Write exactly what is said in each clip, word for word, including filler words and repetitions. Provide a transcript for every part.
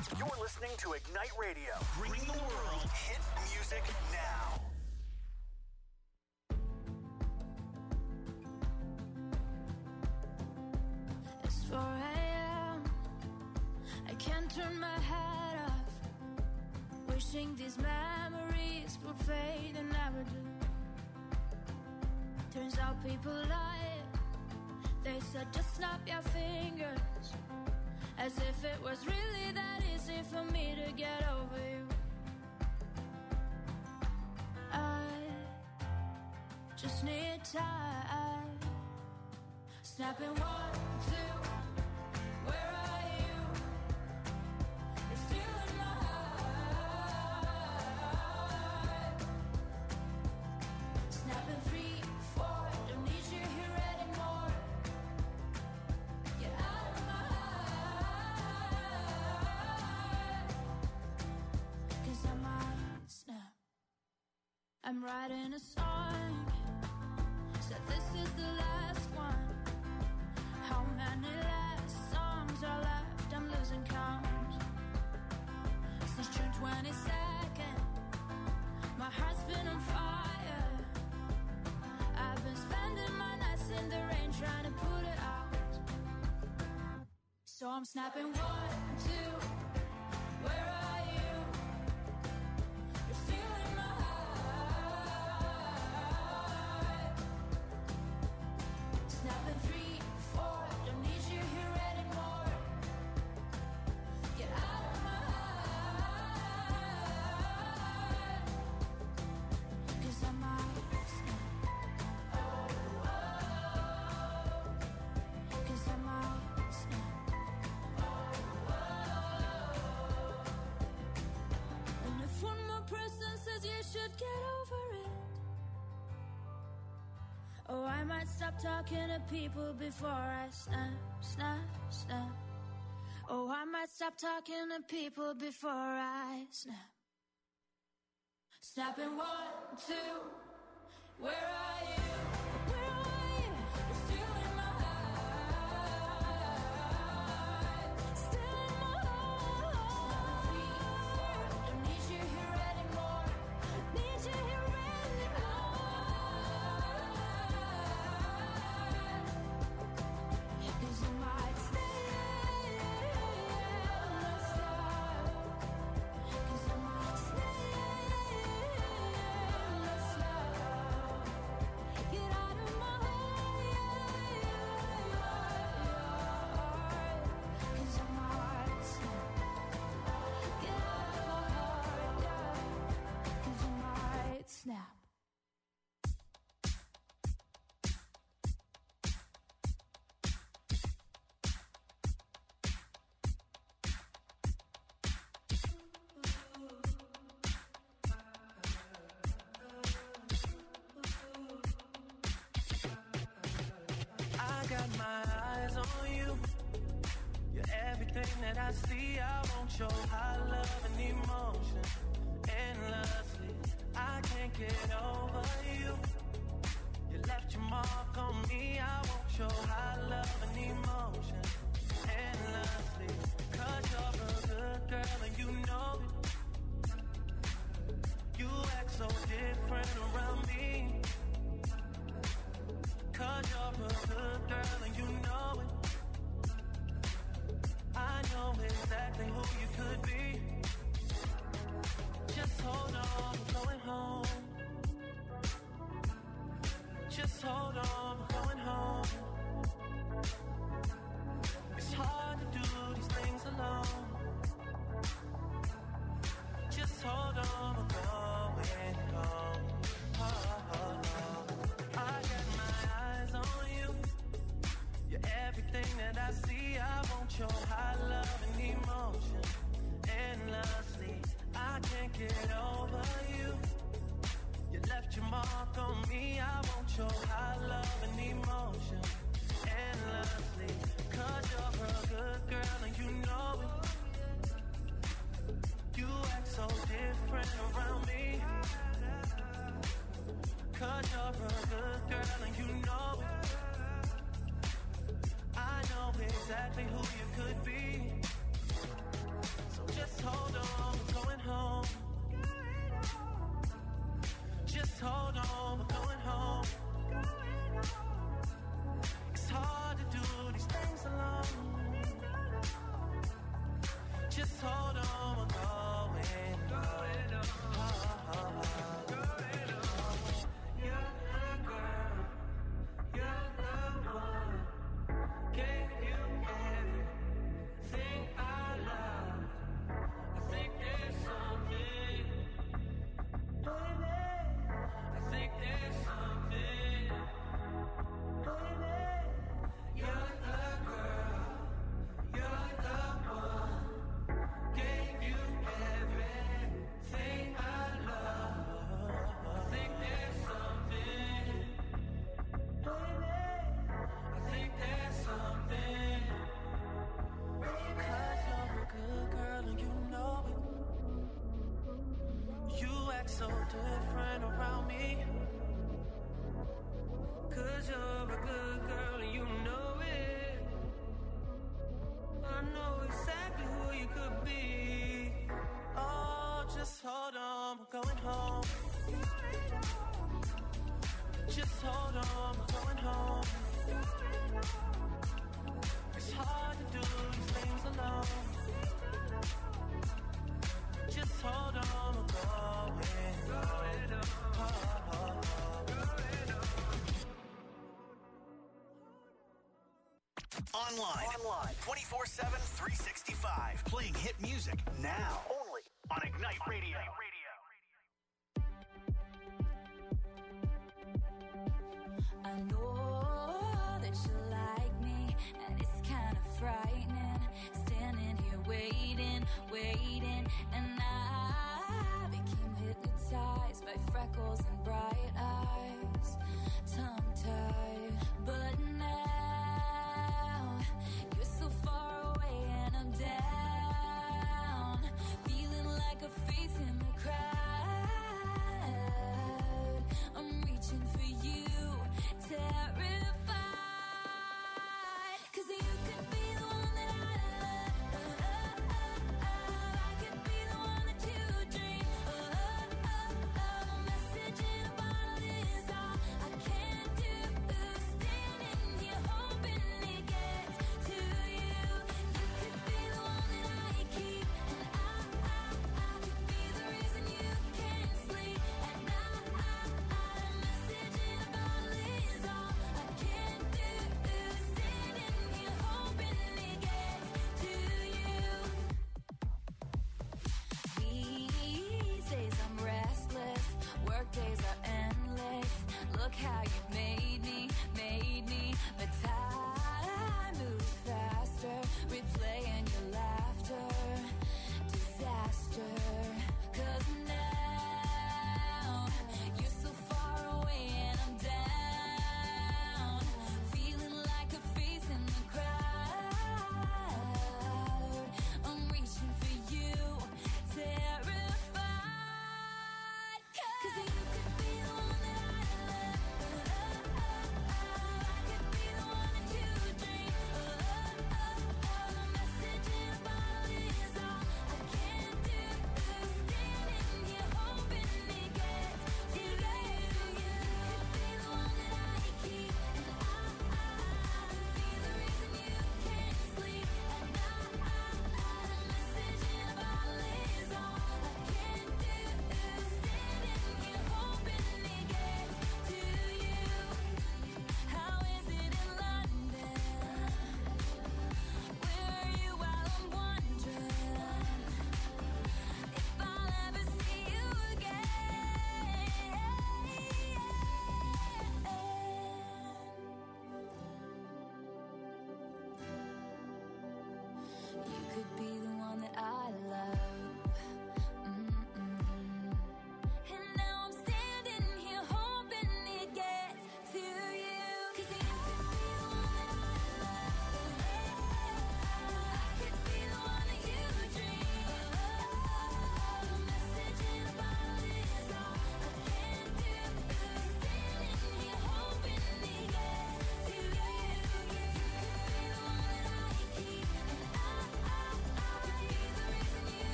You're listening to Ignite Radio, bringing the world hit music now. It's four a.m. I can't turn my head off, wishing these memories would fade and never do. Turns out people lie. They said just snap your fingers, as if it was really that easy for me to get over you. I just need time. Snapping one, two, where are you? You're still in my heart. Snapping three, four, don't need you here anymore. Get out of my heart, 'cause I might snap. I'm writing a song, said this is the last one. How many last songs are left? I'm losing count. Since June twenty-second, my heart's been on fire. I've been spending my nights in the rain trying to put it out. So I'm snapping one, two, where are you? You're still in my heart. Snapping three, four, don't need you here anymore. Get out of my heart, 'cause I might snap. Oh, oh, 'cause I might snap. Oh, oh. And if one more person says you should get over it, oh, I might stop talking to people before I snap, snap, snap. Oh, I might stop talking to people before I snap. Snapping one, two, where are you? Where are you? You're still in my heart. Still in my heart. Three, four, don't need you here anymore. Need you here anymore. 'Cause I might stay, not stop. 'Cause I might stay, not stop. Get out of my heart, 'cause I might snap. Get out of my heart, yeah, 'cause I might snap. I got my eyes on you. You're everything that I see. I want your high love and emotion endlessly. I can't get over you. You left your mark on me. I want your high love and emotion endlessly. 'Cause you're a good girl and you know it. You act so different around me. 'Cause you're a good girl and you know it. I know exactly who you could be. Just hold on, we're going home. Just hold on, we're going home. hold on, we're going, going on. Oh, oh, oh. Going on. You're the girl, you're the one. Gave you everything I love. I think there's something, baby. I think there's something, baby. You're the girl, you're the one. Gave you everything I love. I think there's something, baby. I think there's something. Cause you're a good girl and you know it. You act so different around me. Cause you're a good girl and you know it. I know exactly who you could be. Oh, just hold on, we're going home. Just hold on, we're going home. It's hard to do these things alone. Just hold on, we're going, going on. Oh, oh, oh. Online. Online. twenty-four seven, three sixty-five. Playing hit music now. Only on Ignite Radio. I know that you like me, and it's kind of frightening. Standing here waiting, waiting, and I became hypnotized by freckles and bright eyes, tongue-tied. But now you're so far away and I'm down, feeling like a face in the crowd. I'm reaching for you, terrified, 'cause you could be the one that I love. I could be the one that you dream. A message in a bottle is all I can do. Standing here hoping it gets to you. You could be the one that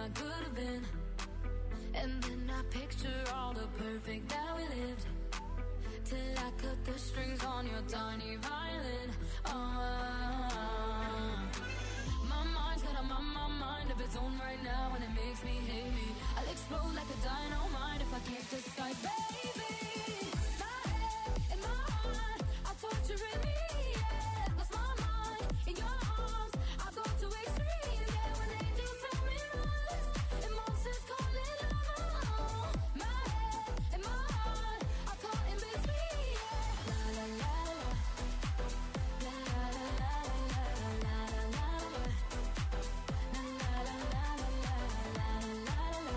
I could have been. And then I picture all the perfect that we lived, till I cut the strings on your tiny violin. uh, My mind's got a my, my mind of its own right now, and it makes me hate me. I'll explode like a dynamite if I can't decide, baby. My head and my heart are torturing me, yeah. Lost my mind in your arms, I go to extremes, yeah. When angels tell me run, and monsters call it love. My head and my heart are caught in between, yeah. La la la la, la la la la la la la la la, la la la la la la la la la.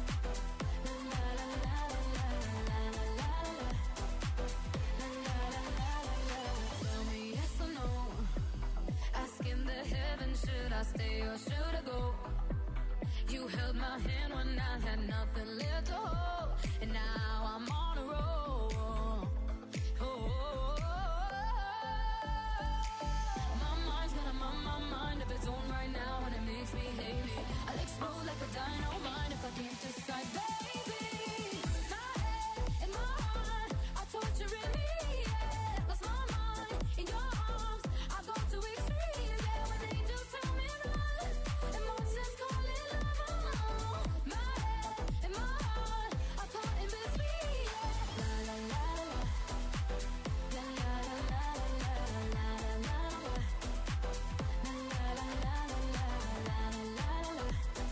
Tell me yes or no, asking the heavens, should I stay or should I go? You held my hand when I had nothing left to hold, and now I'm on a roll. Oh, my mind's got a my, my mind of its own right now, and it makes me hate me. I'll explode like a dynamite if I can't decide, baby. My head and my heart are torturing me, yeah. Lost my mind in your arms, I go to extremes, yeah. When angels tell me run, and monsters call it love. My head and my heart are caught in between, yeah. La la la la, la la la la la la la la la, la la la la la la la la.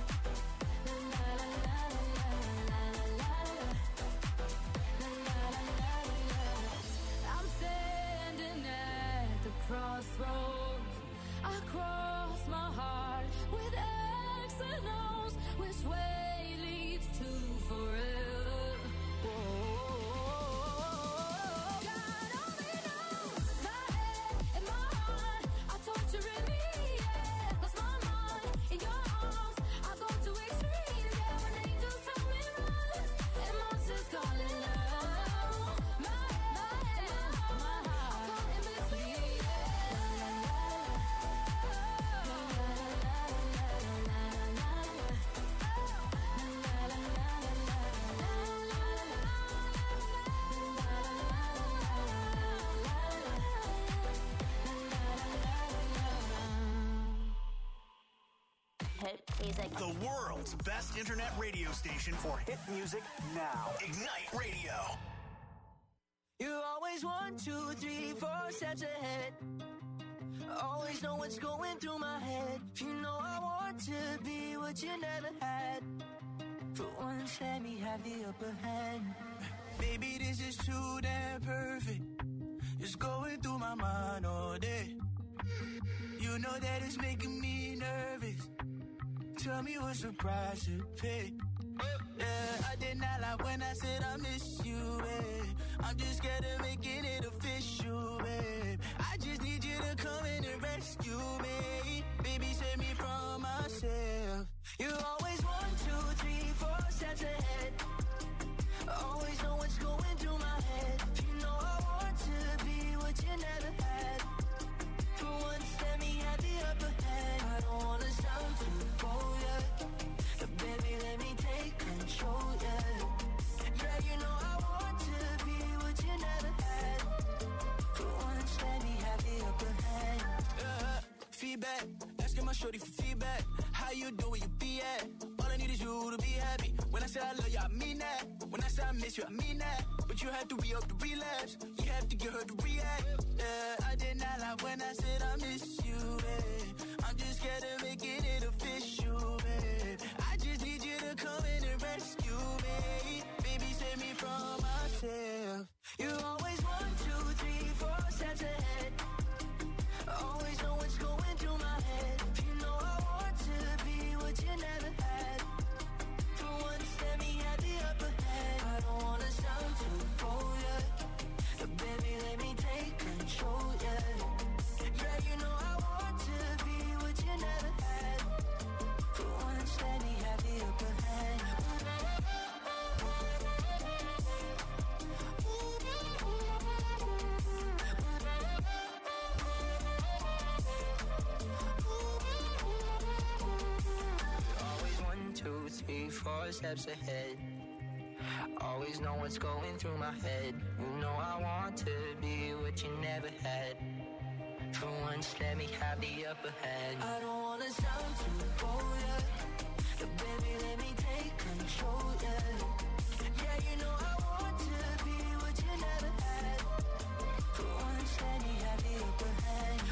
I'm standing at the crossroads. I cross my heart with X and O's. Which way leads to forever? Whoa. God only knows. My head and my heart are torturing me, yeah. Lost my mind in your arms, I go to extremes, yeah. When angels tell me run, and monsters call it love. My head, my heart, my heart, caught in between, yeah. La la la la la la la la la, la la la la Hit music. The world's best internet radio station for hit music now. Ignite Radio. You always one, two, three, four steps ahead. Always know what's going through my head. You know I want to be what you never had. For once, let me have the upper hand. Baby, this is too damn perfect. It's going through my mind all day. You know that it's making me nervous. Tell me what's the price to pay. Yeah, I did not lie when I said I miss you, babe. I'm just scared of making it official, babe. I just need you to come in and rescue me. Baby, save me from myself. You always one, two, three, four steps ahead. Always know what's going through my head. You know I want to be what you never had. For once, let me have the upper hand. I don't wanna sound too bold, yeah. But baby, let me take control, yeah. Yeah, you know I want to be what you never had. For once, let me have the upper hand. Yeah, feedback, asking my shorty for feedback. How you doing, you be at? All I need is you to be happy. When I say I love you, I mean that. When I say I miss you, I mean that. But you have to re-up the relapse. You have to get her to react. Yeah, I did not lie when I said I miss you, babe. I'm just scared of making it official, babe. I just need you to come in and rescue me. Baby, save me from myself. You always one, two, three, four steps ahead. Always know what's going through my head. You know I want to be what you never had. For once, let me have the upper hand. I don't wanna sound too bold, yeah. But baby, let me take control, yeah. Yeah, you know I want to be what you never had. For once, let me have the upper hand. four steps ahead. Always know what's going through my head. You know I want to be what you never had. For once, let me have the upper hand. I don't wanna sound too bold, yeah. But baby, let me take control, yeah. Yeah, you know I want to be what you never had. For once, let me have the upper hand.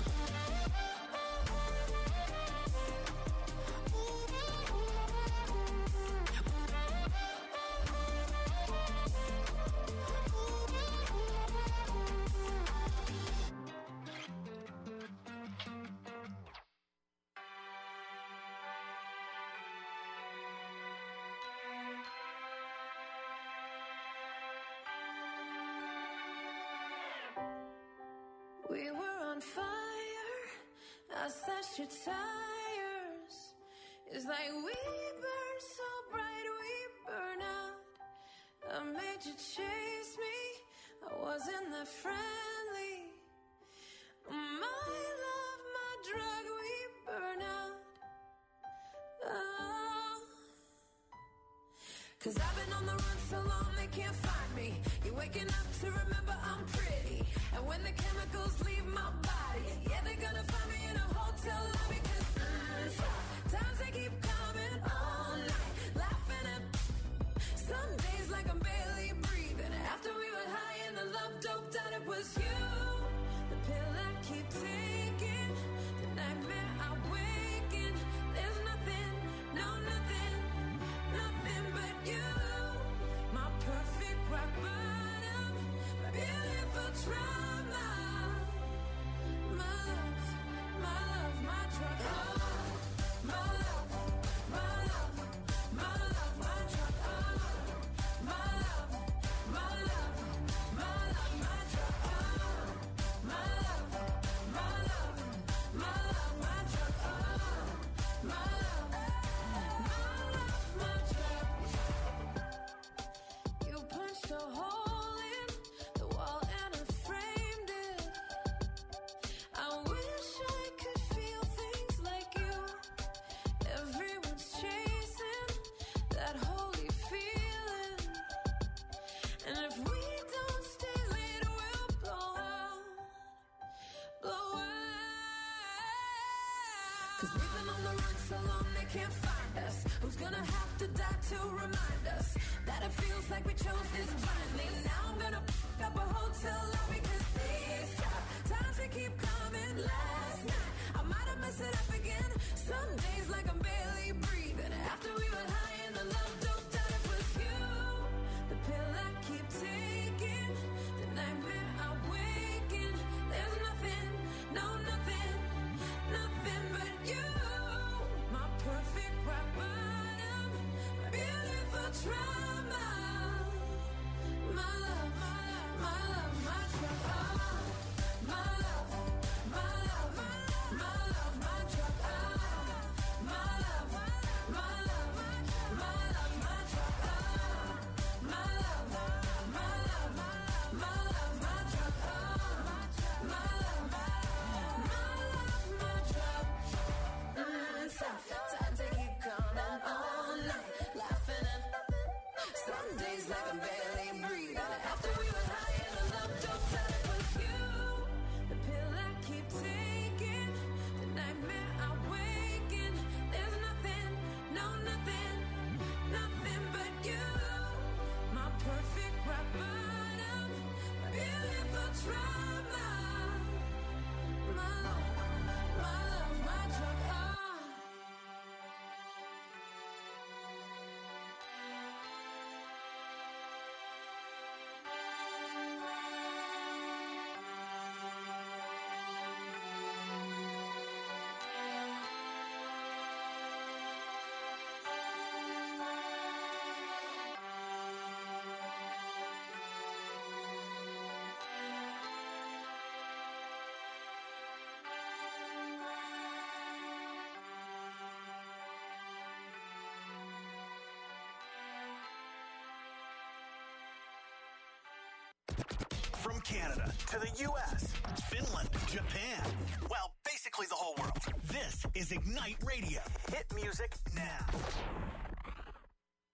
We were on fire, I slashed your tires. It's like we burn so bright, we burn out. I made you chase me, I wasn't that friendly. My love, my drug, we burn out. Oh. Cause I've been on the run so long they can't find me. You're waking up to remember I'm pretty. And when the chemicals leave my body, yeah, they're gonna find me in a hotel lobby. Cause mm, times they keep coming all night, laughing at some days like I'm barely breathing. After we were high and the love doped out, it was you. The pill I keep taking, the nightmare I wake in. There's nothing, no nothing, nothing but you. My perfect rock bottom, my beautiful trauma. My love, my love, my drug. Oh, my love, my love, my love, my drug. Oh, my love, my love, my love, my drug. Oh, my love, my love, my love, my drug. Oh, my love, my love, my drug. You punched a hole in the wall and I framed it. I wish I could feel things like you. Everyone's chasing that holy feeling. And if we don't stay late, we'll blow out, blow out. Cause we've been on the run so long they can't find us. Who's gonna have to die to remind us that it feels like we chose this blindly? Now I'm gonna f*** up a hotel lobby. Cause these tough times they keep coming. Last night I might have messed it up again. Some days like I'm barely breathing. After we were high and the love doped out, it was you. The pill I keep taking, the nightmare I wake in. There's nothing, no nothing, nothing but you. My perfect rock bottom, my beautiful trauma. My love, my love, my drug. Oh, my love, my love, my love, my drug. Oh, my love, my love, my love, my drug. Oh, my love, my love, my love, my drug. Oh, my love, my love, my drug. Mm, tough times they keep coming all night, laughing at some days like I'm barely breathing. After we were high and the love doped out, it was you. The pill I keep taking, the nightmare I wake in. There's nothing, no nothing, nothing but you. My perfect rock bottom, my beautiful trauma. My love, my love, my drug. Oh. From Canada to the U S, Finland, Japan, well, basically the whole world. This is Ignite Radio. Hit music now.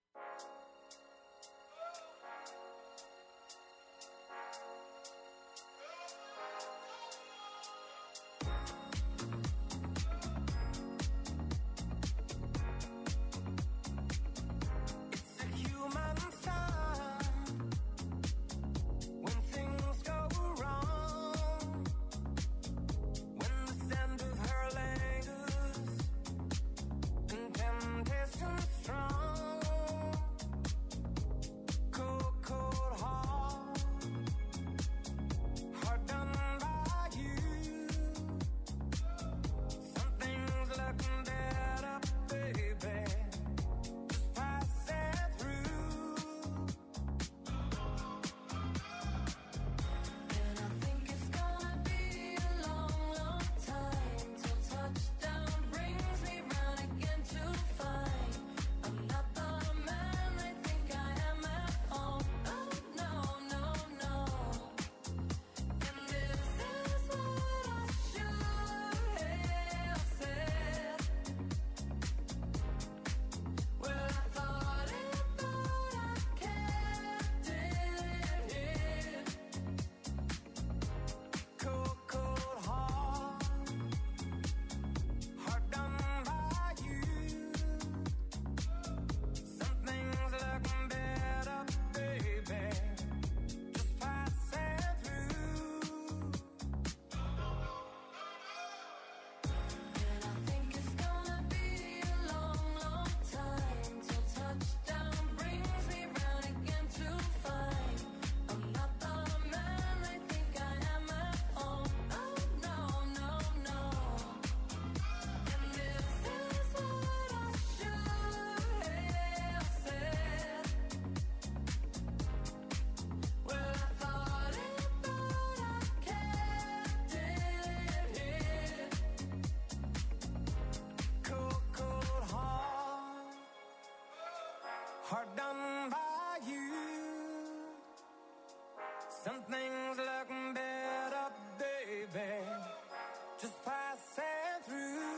Some things look better, baby, just passing through.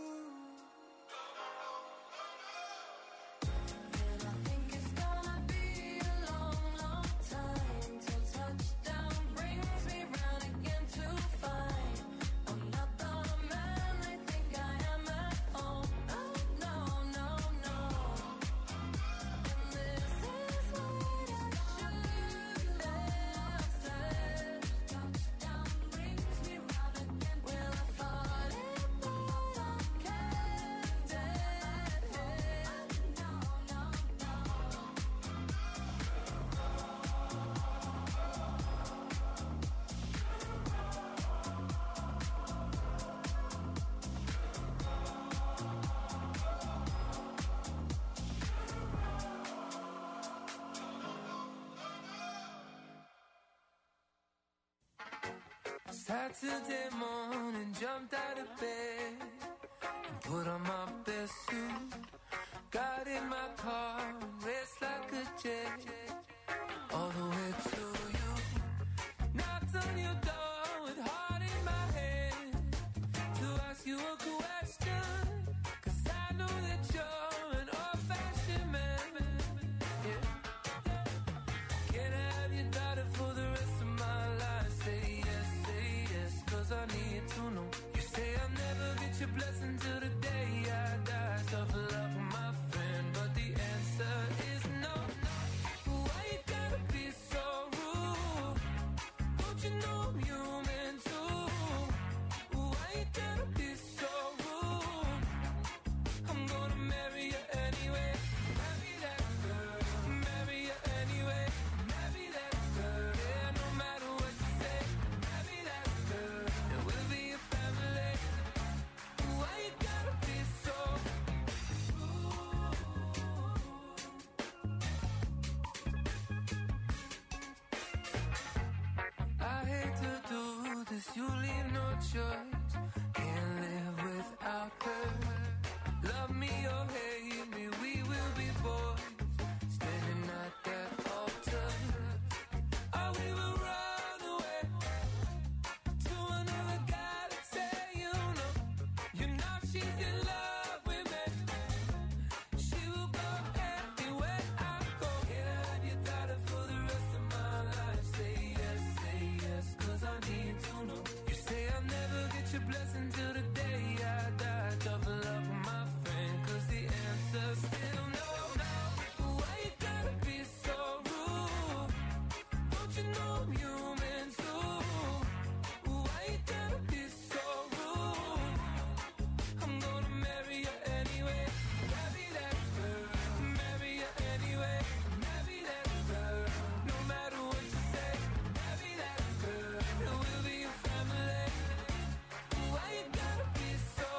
Saturday morning, jumped out of bed and put on my best suit. Got in my car and raced like a jet all the way to you. Knocked on your door with heart in my hand to ask you a question, 'cause I know that you're an old-fashioned man. Yeah. Can I have your daughter for the rest of my life? Say yes, say yes, 'cause I need to know. You say I'll never get your blessing till the day I die. Tough love, my friend, but the answer is no. Why you gotta be so rude? Don't you know I'm human too? Why you gotta be so rude? I'm gonna marry you anyway. Marry that girl, marry you anyway. Marry that girl, yeah, no matter what you say. Marry that girl, and we'll be a family. Why you gotta be so rude? I hate to do this, you leave no choice. Can't live without her. Love me or hate me, we will be boys, standing at that altar. Or we will run away to another galaxy. You know, you know she's in love with me. She will go anywhere I go. Can I have your daughter for the rest of my life? Say yes, say yes, 'cause I need to know. You say I'll never get your blessing till the day I die. Tough love, my friend, 'cause the answer's still no. Why you gotta be so rude? Don't you know I'm human too? Why you gotta be so rude? I'm gonna marry you anyway. Marry that girl, marry you anyway. Marry that girl, no matter what you say. Marry that girl, and we'll be a family. Why you gotta be so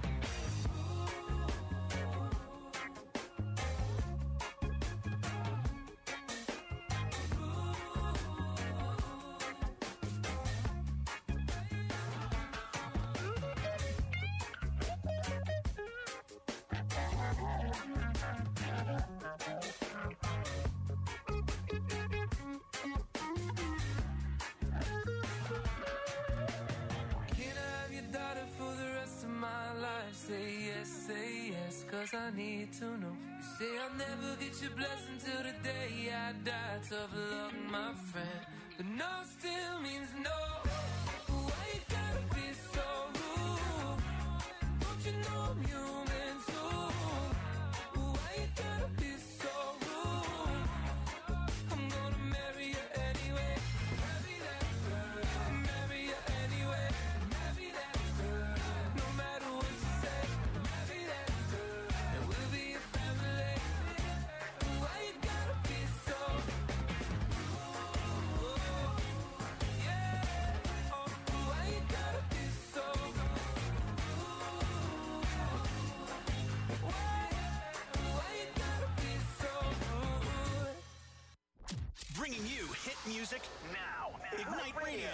Can I have your daughter for the rest of my life? Say yes, say yes, 'cause I need to know. You say I'll never get your blessing till the day I die. Tough luck, my friend, but no still means no. Why you gotta be so rude? Don't you know I'm human too? Why you gotta be so rude? I'm gonna marry you anyway. Marry that girl, marry you anyway. Marry that girl, no matter what you say. Marry that girl, and we'll be a family. Why you gotta be so rude? Yeah, oh, why you gotta be so rude? Why, why you gotta be so rude? Bringing you hit music now. Ignite Radio.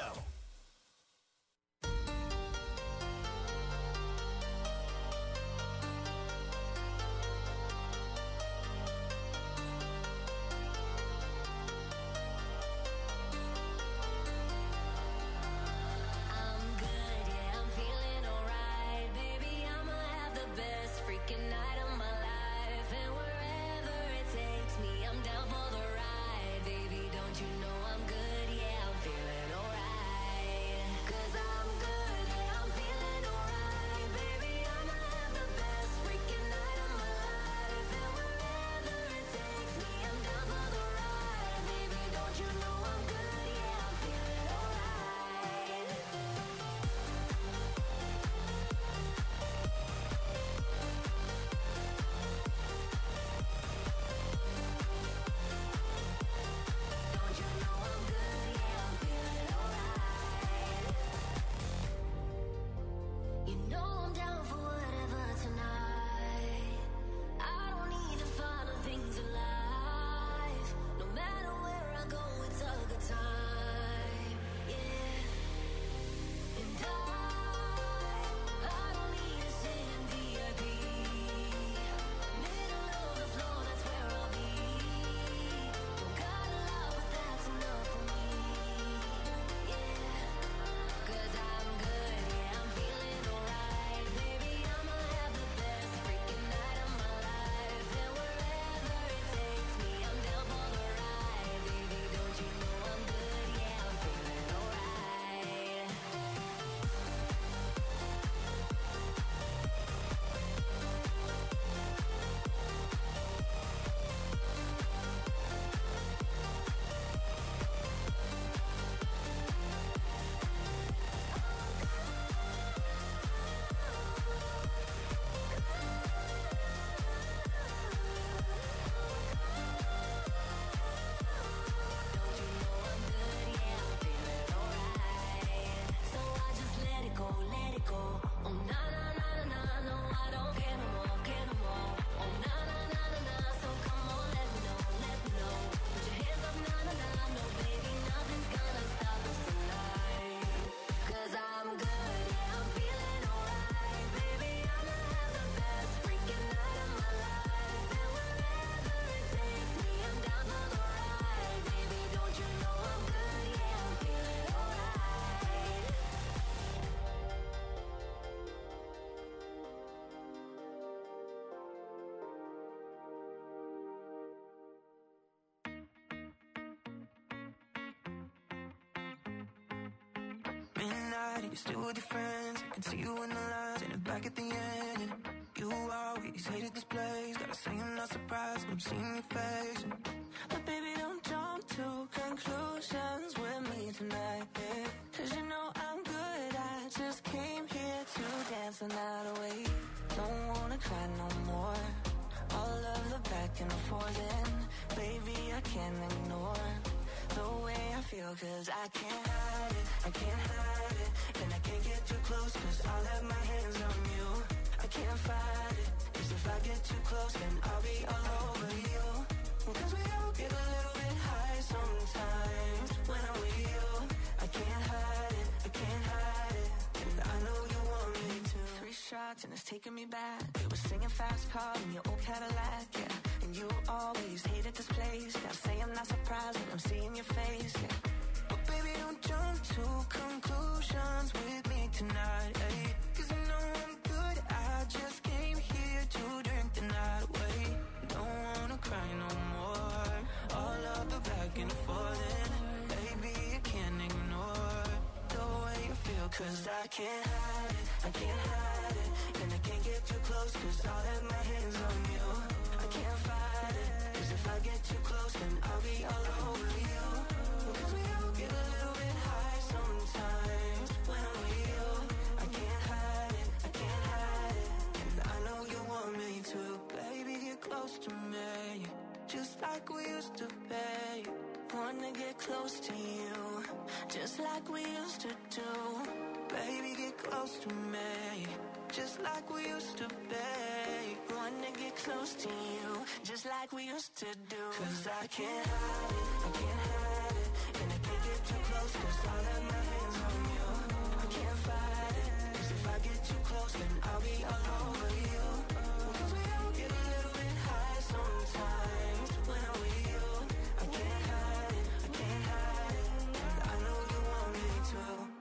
you're still with your friends. I can see you in the lines and back at the end. And you always hated this place. Gotta say I'm not surprised when I'm seeing your face. But baby, don't jump to conclusions with me tonight, babe. Cause you know I'm good, I just came here to dance the night away. Don't wanna cry no more. All of the back and forth, and baby, I can't ignore the way I feel, cause I can't hide it, I can't hide it. And I can't get too close, cause I'll have my hands on you. I can't fight it, cause if I get too close, then I'll be all over you. Cause we all get a little bit high sometimes when I'm with you. I can't hide it, I can't hide it. And I know you want me to. Three shots and it's taking me back. It was singing fast car in your old Cadillac, yeah. And you always hated this place. Gotta say I'm not surprised when I'm seeing your face, yeah. But baby, don't jump to conclusions with me tonight, ay. Cause I know I'm good, I just came here to drink the night away. Don't wanna cry no more. All of the back and forth, and baby, I can't ignore the way you feel. Cause I can't hide it, I can't hide it. And I can't get too close, cause I'll have my hands on you. I can't fight it, cause if I get too close, then I'll be all over you. Cause we all get a little bit high sometimes when I'm with you. I can't hide it, I can't hide it. And I know you want me to. Baby, get close to me, just like we used to be. Wanna get close to you, just like we used to do. Baby, get close to me, just like we used to be. Wanna get close to you, just like we used to do. Cause I can't hide it, I can't hide it. And I can't get too close, cause I'll have my hands on you. I can't fight it, cause if I get too close, then I'll be all over you. Cause we all get a little bit high sometimes when I'm with you. I can't hide it, I can't hide it. And I know you want me to.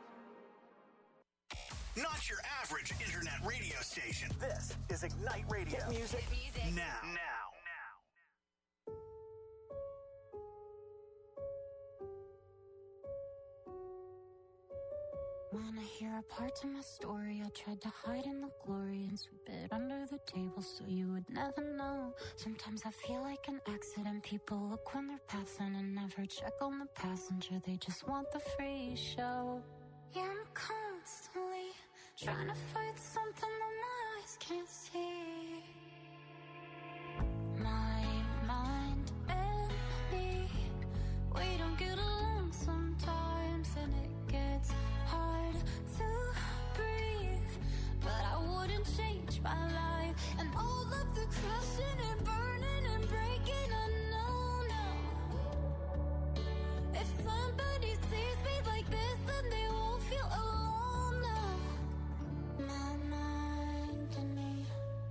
Not your average internet radio station. This is Ignite Radio. Hit music, Hit music. now. Now. Wanna hear a part of my story? I tried to hide in the glory and sweep it under the table so you would never know. Sometimes I feel like an accident. People look when they're passing and never check on the passenger. They just want the free show. Yeah, I'm constantly trying to fight something that my eyes can't see. My mind and me, we don't get along sometimes, and it gets hard to breathe. But I wouldn't change my life, and all of the crushing and burning and breaking, I know now. If somebody sees me like this, then they won't feel alone now. My mind and me.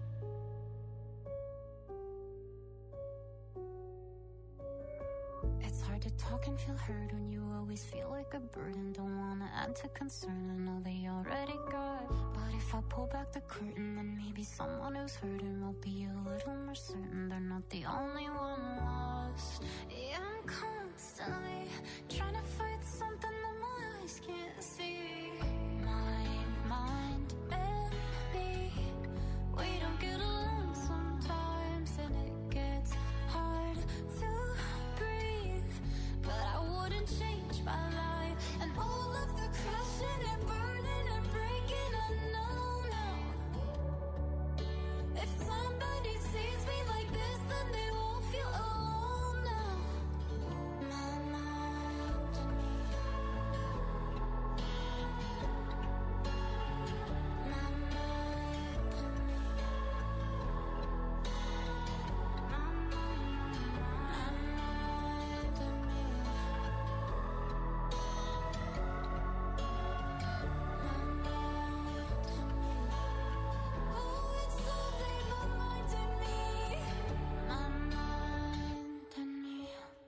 It's hard to talk and feel heard when you always feel like a burden. Don't wanna add to concern, I know they already got. But if I pull back the curtain, then maybe someone who's hurting will be a little more certain they're not the only one lost. Yeah, I'm constantly trying to fight something that my eyes can't see. My mind and me, we don't get along sometimes, and it gets hard to breathe. But I wouldn't change my life, and all of the crushing and burning and breaking, I know now. If somebody sees me like this, then they won't feel alone now. My mind and me. My mind and me. My mind and me. Oh, it's all they, my mind and me. My mind and me.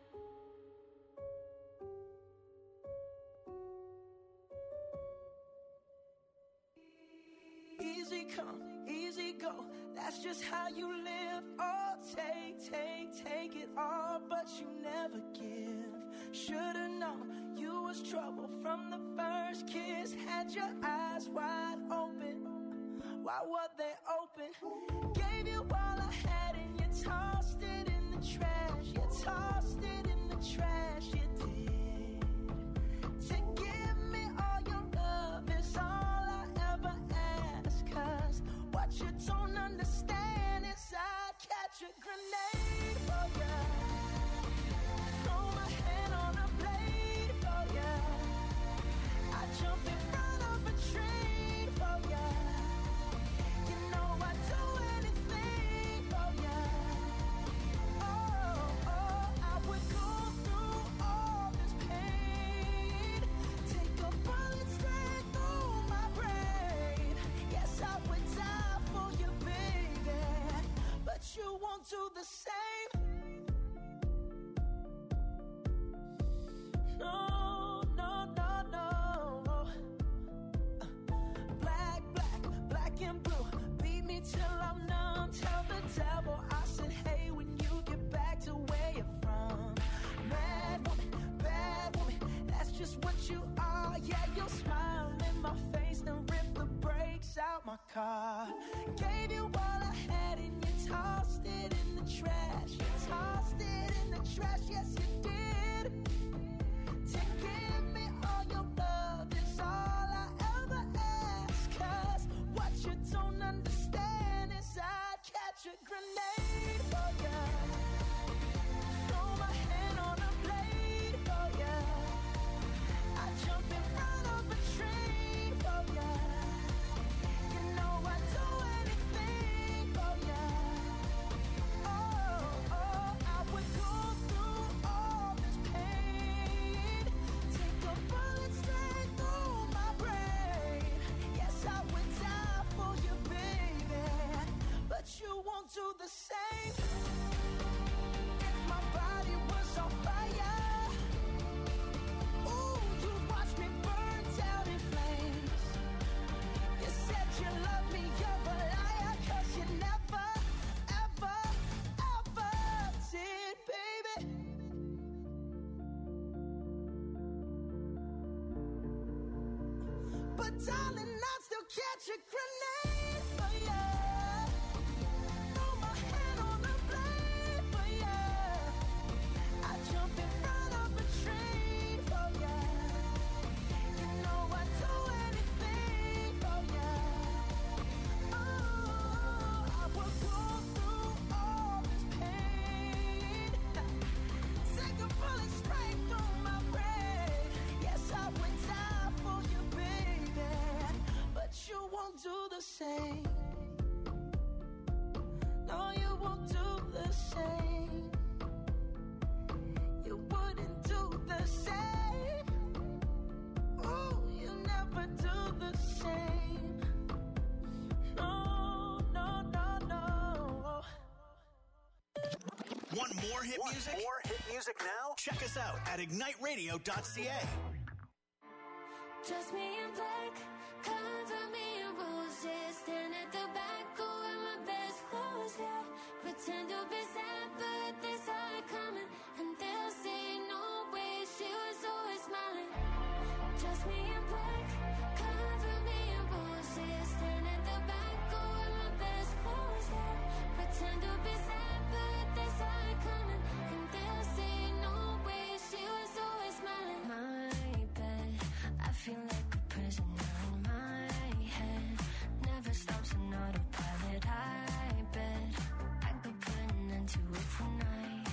Easy come, easy go, that's just how you live. Oh, take, take, take it all, but you never give. Should've known you was trouble. trouble from the first kiss. Had your eyes wide open. Why were they open? Gave you all I had and you tossed it in the trash. You tossed it in the trash, you did. To give me all your love is all I ever ask. Cause what you don't understand is I'd catch a grenade for ya. Throw my hand on a blade for ya. I'd jump in front of a train for ya. You know I'd do anything for ya. Oh, oh, I would go through all this pain. Take a bullet straight through my brain. Yes, I would die for you, baby. But you won't do the same. No, no, no, no. Uh, black, black, black and blue. Beat me till I'm numb. Tell the devil I said, hey, when you get back to where you're from. Mad woman, bad woman, that's just what you are. Yeah, you'll smile in my face, then rip the brakes out my car. Gave you all I had and you tossed it in the trash. You tossed it in the trash, yes you did. To give me all your love is all I ever ask. Cause what you don't understand is I'd catch a grenade for ya. Throw my hand on a blade for ya. I'd jump in front of a train for ya. You know I'd do anything for ya. Oh, oh, I would go through all this pain. Take a bullet straight through my brain. Yes, I would die for you, baby. But you won't do the same. If my body was on fire, ooh, you'd watch me burn down in flames. You said you love me, you're a liar. Cause you never, ever, ever did, baby. But darling, I'd still catch a grenade for ya. Throw my hand on a blade for ya. I'd jump in front of a train for ya. You know I'd do anything for ya. Oh, I would go through all this pain. Take a bullet straight through my brain. Yes, I would die for you, baby. But you won't do the same. No, you won't do the same. You wouldn't do the same. Oh, you never do the same. No, no, no, no. Want more hit Want music? more hit music now? Check us out at ignite radio dot c a. Just me in black, cover me in roses. Stand at the back, go wear my best clothes, yeah. Pretend to be sad, but they saw it coming. And they'll say, no way, she was always smiling. Just me in black, cover me in roses. Stand at the back, go wear my best clothes, yeah. Pretend to be sad, but they saw it coming. And they'll say, no way, she was always smiling. My bed, I feel like a prisoner in my head. Never stops an autopilot. I bet I could put an end to it tonight.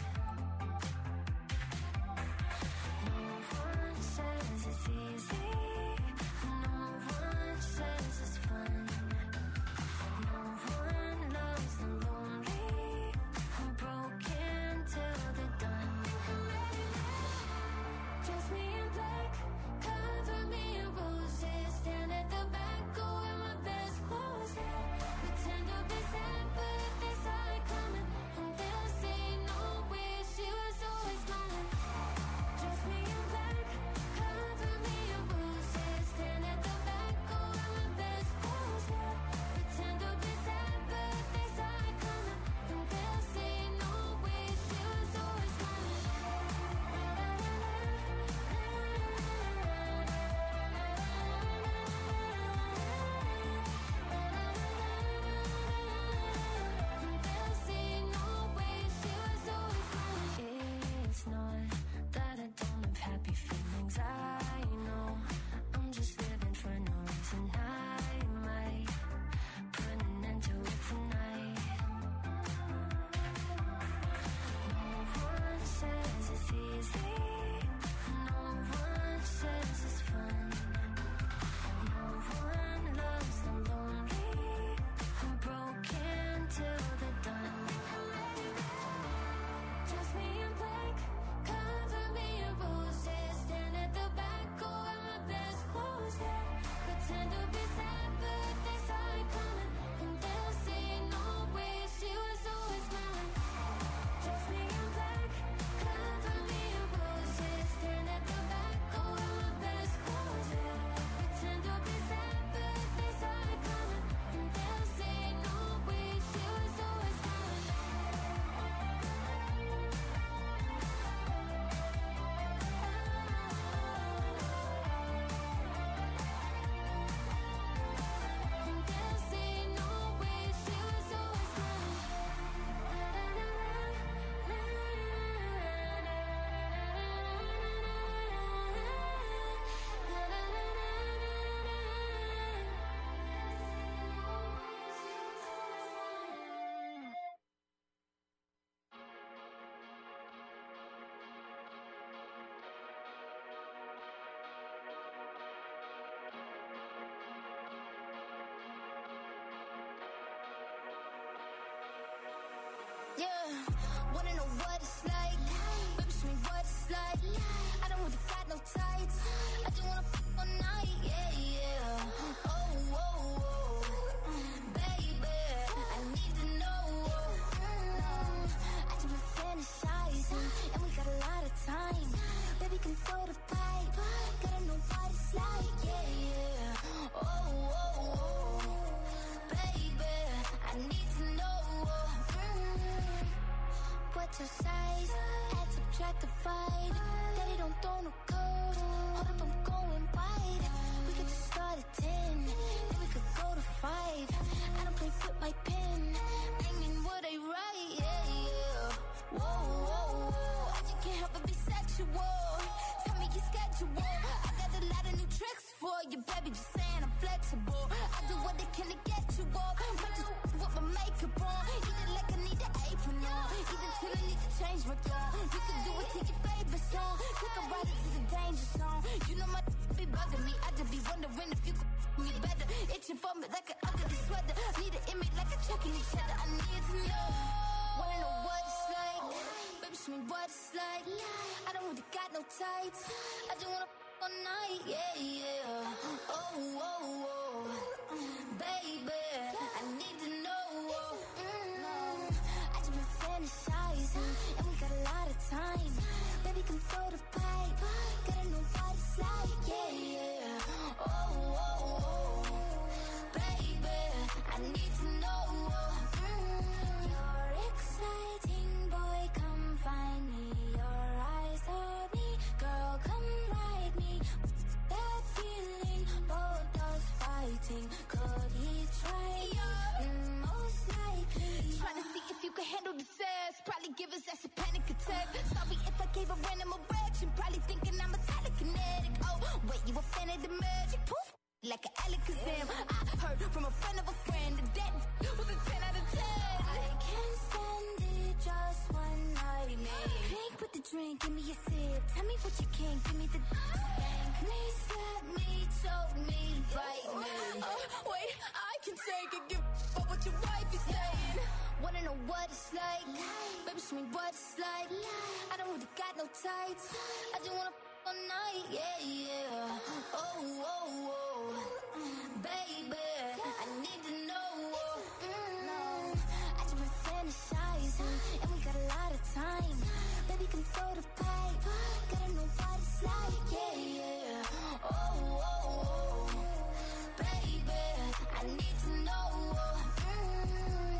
Yeah, wanna know what it's like? Baby, show me what it's like. I don't really got no tights. I just wanna fuck all night. Yeah, yeah. Oh, oh, oh. Baby, I need to know. I just been fantasizing, and we got a lot of time. Baby, can throw the pipe. Gotta know what it's like. Yeah, yeah. Oh, oh, oh. Baby, I need to know. What's your size? Add, subtract, divide. Daddy don't throw no code. Hold up, I'm going wide. We could just start at ten, then we could go to five. I don't play with my pen. I mean what I write, yeah, yeah. Whoa, whoa, whoa. I just can't help but be sexual. Tell me your schedule. I got a lot of new tricks for you, baby. Just saying I'm flexible. I do what I can to get you off. Might just with my makeup on. Either like I need an apron on. Either till I need to change my tone. You can do it to your favorite song. Take a ride into the danger zone. You know my be bugging me. I just be wondering if you could me better. Itching for me like an ugly sweater. Need an image like a checking each other. I need to know. Wanna know what it's like? Baby, show me what it's like. I don't really got no tights. I just wanna f- all night. Yeah, yeah. Oh, oh, oh. Baby, I need to know. Mm. I just been fantasizing, and we got a lot of time. Baby, come throw the pipe. Gotta know what it's like. Yeah, yeah. Oh, oh, oh. Baby, I need to know. Mm. You're exciting, boy, come find me. Your eyes on me, girl, come ride me. That feeling, both us fighting. Could he try you? Mm, most likely. Trying to see if you can handle the sass. Probably give us that's a panic attack. Sorry if I gave a random erection. Probably thinking I'm a telekinetic. Oh, wait, you a fan of the magic? Poof, like an Alakazam. I heard from a friend of a friend that that was a ten out of ten. I can't stand it, just one night, man. Drink with the drink, give me a sip. Tell me what you can, give me the spank me, slap me, choke me, bite me. Oh, wait, I can take it, give up what your wife is saying. Wanna know what it's like? Baby, show me what it's like. I don't really got no tights. I just wanna f- all night, yeah, yeah. Oh, oh, oh. Baby, I need to know. Mm. I just been fantasizing, and we got a lot of time. Baby, can throw the pipe. Gotta know what it's like, yeah, yeah. Oh, oh, oh. Baby, I need to know. Mm.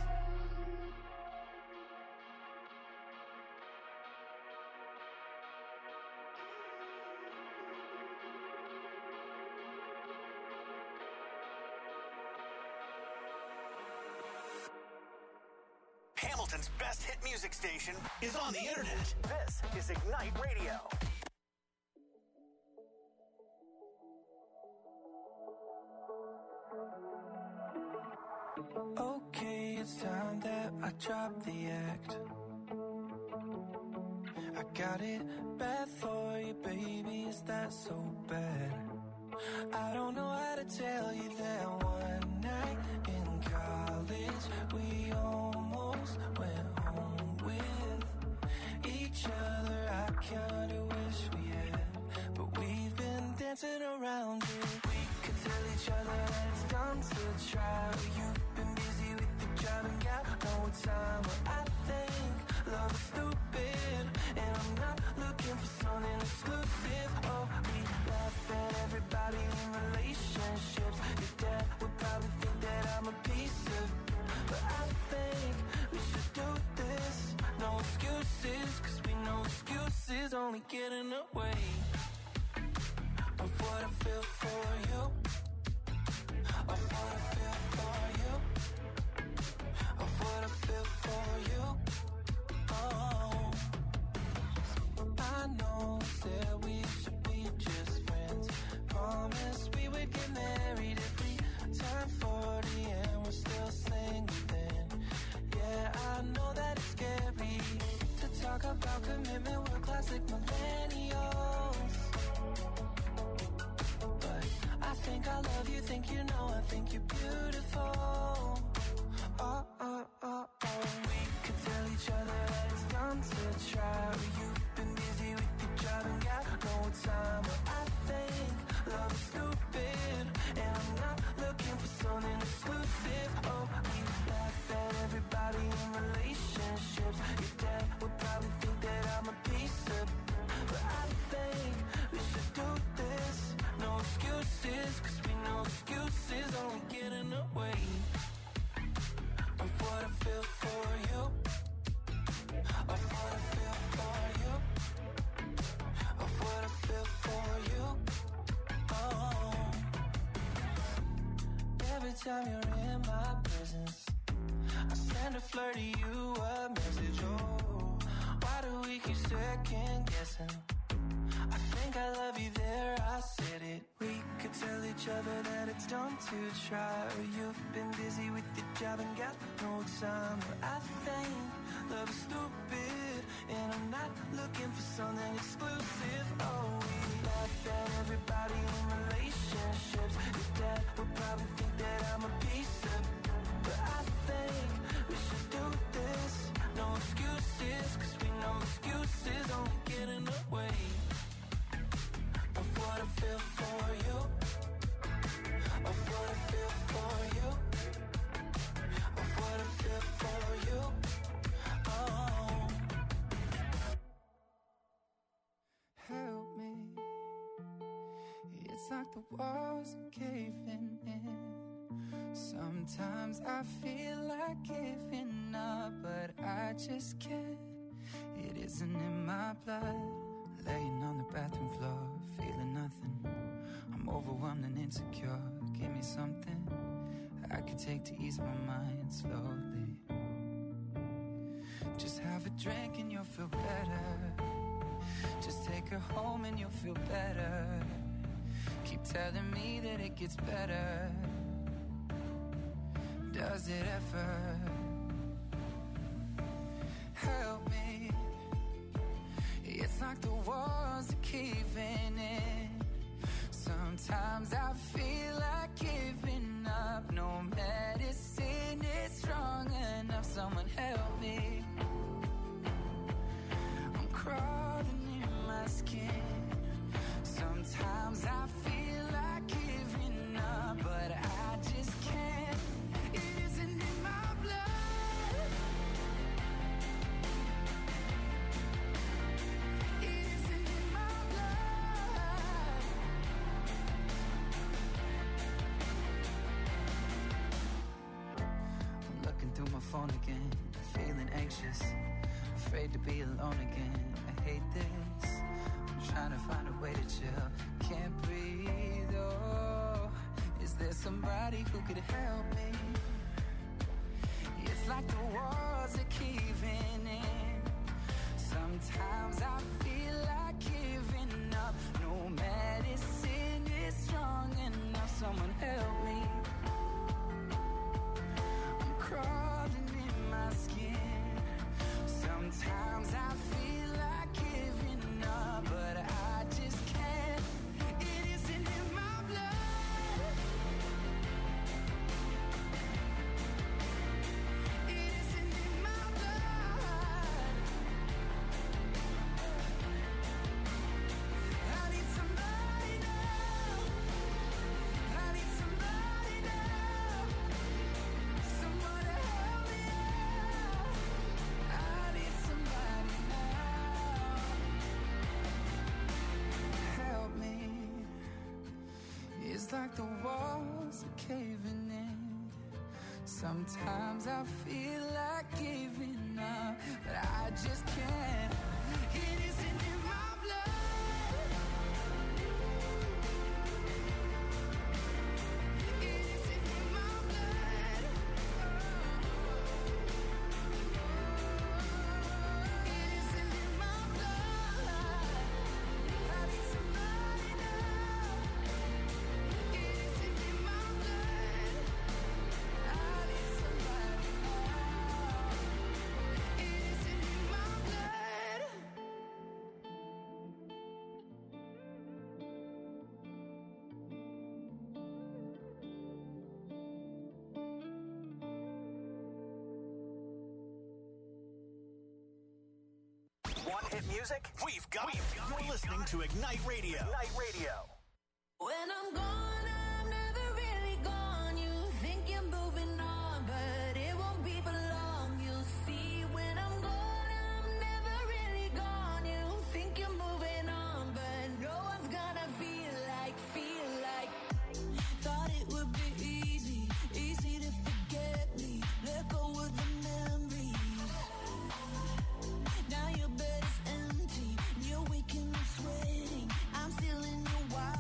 Hamilton's best hit music station is on the internet. This is Ignite Radio. Okay, it's time that I drop the act. I got it bad for you, baby, is that so bad? I don't know how to tell you that one night in college we almost went home with each other. I kinda wish we had, but we've been dancing around it. We could tell each other that it's done to try. You've been busy with the job and got no time. But I think love is stupid, and I'm not looking for something exclusive. Oh, we laugh at everybody in relationships. Your dad would probably think that I'm a piece of, but I think we should do this. No excuses, cause we know excuses only get in the way of what I feel for you, of what I feel for you, of what I feel for you. Oh, I know that we should be just friends. Promise we would get married if we turn forty and we're still single then. Yeah, I know that it's scary to talk about commitment, we're classic millennials. But I think I love you, think you know, I think you're beautiful. Oh, oh, oh, oh. We could tell each time you're in my presence, I send a flirt to you a message. Oh, why do we keep second guessing? I think I love you there, I said it. We could tell each other that it's dumb to try, or you've been busy with your job and got no time. But I think love is stupid, and I'm not looking for something exclusive. Oh, we laugh at everybody in relationships. Your dad would probably think that I'm a piece of, but I think we should do this. No excuses, cause we know excuses only get in the way of what I feel for you, of what I feel for you, of what I feel for you. Oh, help me. It's like the walls are caving in. Sometimes I feel like giving up, but I just can't. It isn't in my blood. Laying on the bathroom floor, feeling nothing. I'm overwhelmed and insecure. Give me something I could take to ease my mind slowly. Just have a drink and you'll feel better. Just take her home and you'll feel better. Keep telling me that it gets better. Does it ever? Help me. It's like the walls are caving in. Sometimes I feel like giving up. No medicine is strong enough. Someone help me. I'm crawling in my skin. Sometimes I feel like giving up, but I just can't. It isn't in my blood. It isn't in my blood. I'm looking through my phone again, feeling anxious, afraid to be alone again. I hate this. I'm trying to find a way to chill. Can't breathe, oh. Is there somebody who could help me? It's like the walls are caving in. Sometimes I feel like giving up. No medicine is strong enough. Someone help me. I'm crawling in my skin. Sometimes I feel like giving up, but I just can't. It isn't in my blood. It isn't in my blood. I need somebody now. I need somebody now. Someone to help me out. I need somebody now. Help me. It's like the walls are caving in. Sometimes I feel like giving up, but I just can't. It isn't in my blood. It isn't in my blood. It isn't in my blood. I need somebody now. It isn't in my blood. I need somebody now. It isn't in my blood. Want hit music? We've got it. You're listening to Ignite Radio. Ignite Radio. When I'm gone, I'm never really gone. You think you're moving on, but it won't be for long. You'll see when I'm gone, I'm never really gone. You think you're moving on, but no one's gonna feel like, feel like. Thought it would be easy, easy to forget me. Let go of the memories. Now your bed is empty, you're waking up sweating. I'm still in your wild.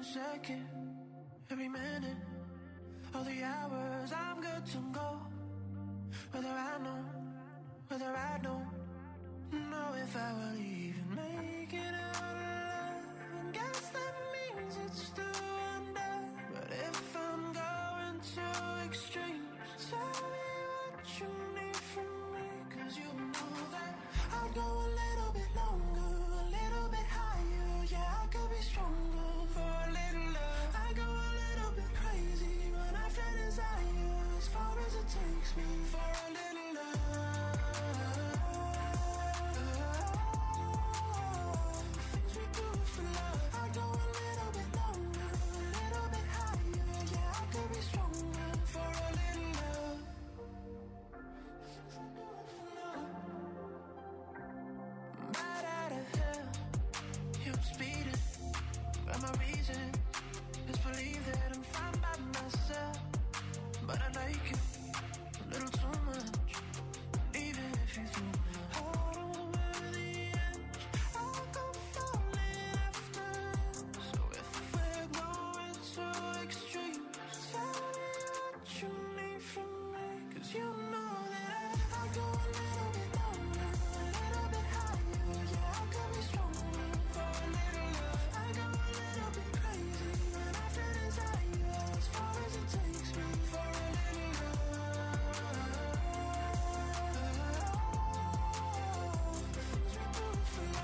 second, every minute, all the hours I'm good to go. Whether I know, whether I don't know if I will even make it out.